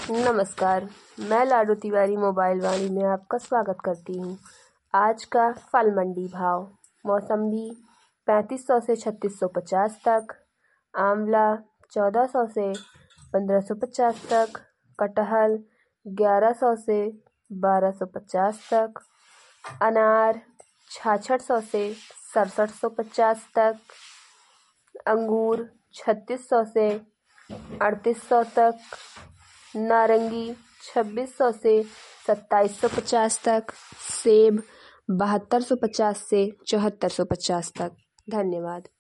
नमस्कार, मैं लाडू तिवारी मोबाइल वाणी में आपका स्वागत करती हूँ। आज का फल मंडी भाव। मौसम्बी 3500 से 3650 तक, आंवला 1400 से 1550 तक, कटहल 1100 से 1250 तक, अनार 6600 से 6750 तक, अंगूर 3600 से 3800 तक, नारंगी 2600 से 2750 तक, सेब 7250 से 7450 तक। धन्यवाद।